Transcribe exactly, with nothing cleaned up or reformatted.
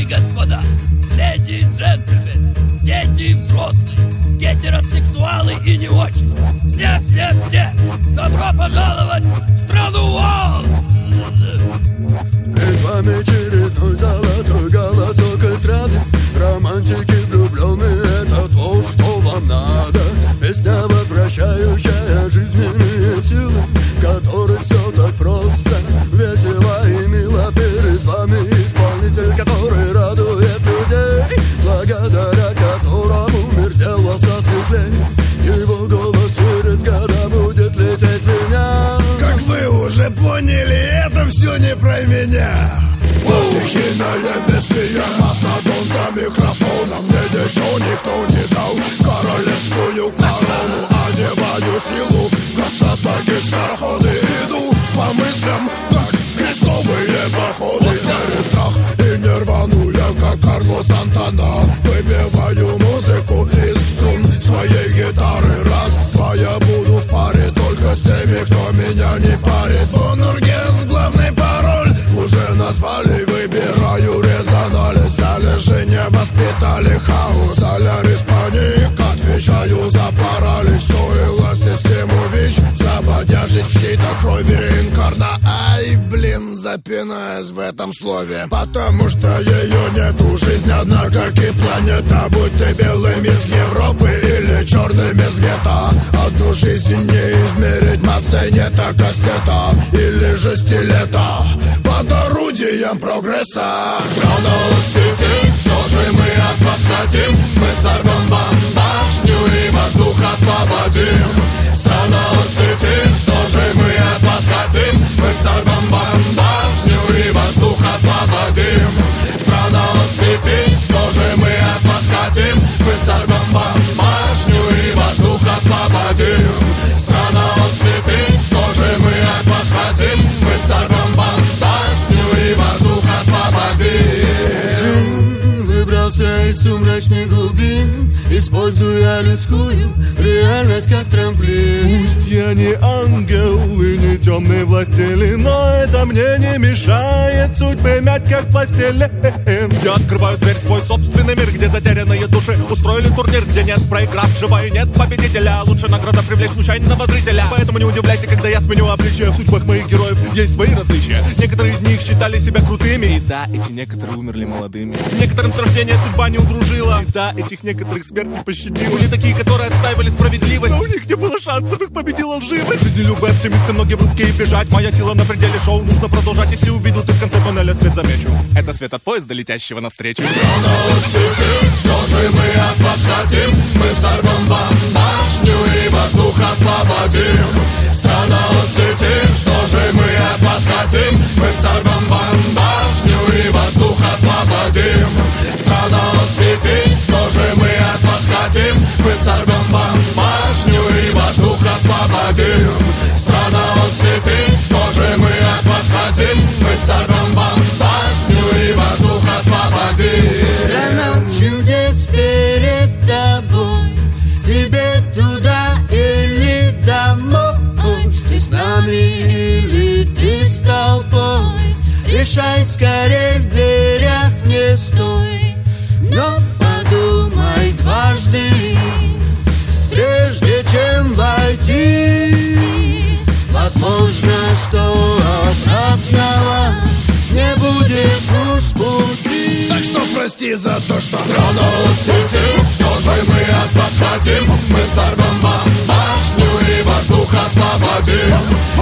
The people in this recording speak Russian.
и господа, леди и джентльмены, дети и взрослые, гетеросексуалы и не очень. Все-все-все, добро пожаловать в страну Уолт! Перед вами очередной золотой голосок эстрады. Романтики влюбленные, это то, что вам надо. Песня, возвращающая жизненные силы, в которой все так просто, весело и мило. Перед вами исполнитель, который радует людей, благодаря которому мир сделался светлее. Его голос через года будет лететь в меня. Как вы уже поняли, это все не про меня. Стихийное бедствие, мастодон за микрофоном. Мне еще никто не дал королевскую корону. Одеваю силу, как сапоги скороходы. Иду по мыслям, как крестовые походы. Через страх и нирвану я, как Карлос Сантана, выбиваю музыку из струн своей гитары. Раз, два, я буду в паре только с теми, кто меня не парит. Бонургес, главный пароль уже назвали, выбираю резонали. Залежи не воспитали хаос, солярис паник. Отвечаю за паралич, стоило систему ВИЧ забодяжить в чьей-то крови реинкарна. Ай, блин, запинаюсь в этом слове, потому что ее нету. Жизнь одна, как и планета. Будь ты белым из Европы или черным из гетто, одну жизнь не измерить массой нет кастета или же стилета под орудием прогресса. Страна Сити, что же мы от вас хотим? Мы сорвем вам башню и ваш дух освободим. Страна Сити, что же мы от вас хотим? Мы сорвем вам башню и ваш дух освободим. Страна Сити, что же мы от вас хотим? Мы сорвем вам башню и ваш дух освободим. Страна Сити, что же мы от вас хотим? Мы сорвем вам башню и ваш дух освободим. Выбрался из сумрачных глубин, используя людскую реальность как трамплин. Пусть я не ангел и не темный властелин, но это мне не мешает судьбы мять как пластилин. Я открываю дверь в свой собственный мир, где затерянные души устроили турнир, где нет проигравшего и нет победителя. Лучше награда привлечь случайного зрителя. Поэтому не удивляйся, когда я сменю обличие. В судьбах моих героев есть свои различия. Некоторые из них считали себя крутыми, и да, эти некоторые умерли молодыми. Некоторым с рождения судьба не удружила, и да, этих некоторых смерть не пощадила. Были такие, которые отстаивали справедливость, но у них не было шансов, их победила лживость. Жизнелюбые оптимисты, многие в рубке и бежать. Моя сила на пределе, шоу нужно продолжать. Если увидел ты в конце туннеля свет, замечу. Это свет от поезда, летящего навстречу. Страна Сити, что же мы от вас хотим? Мы сорвем вам башню и ваш дух освободим. Страна Сити, что же мы от вас хотим? Мы сорвем вам башню и ваш дух освободим. Страна Сити, что же мы от вас хотим? Мы сорвем вам башню и ваш дух освободим. Страна Сити, что же мы от вас хотим? Мы сорвем вам башню и ваш дух освободим. Страна чудес перед тобой, тебе туда или домой. Ты с нами или ты с толпой, решай скорей, в дверях не стой. Но подумай дважды, прежде чем войти. Возможно, что обратного не будет уж пути. Так что прости за то, что Страна Сити, что же мы от вас хотим? Мы сорвем вам башню и ваш дух освободим.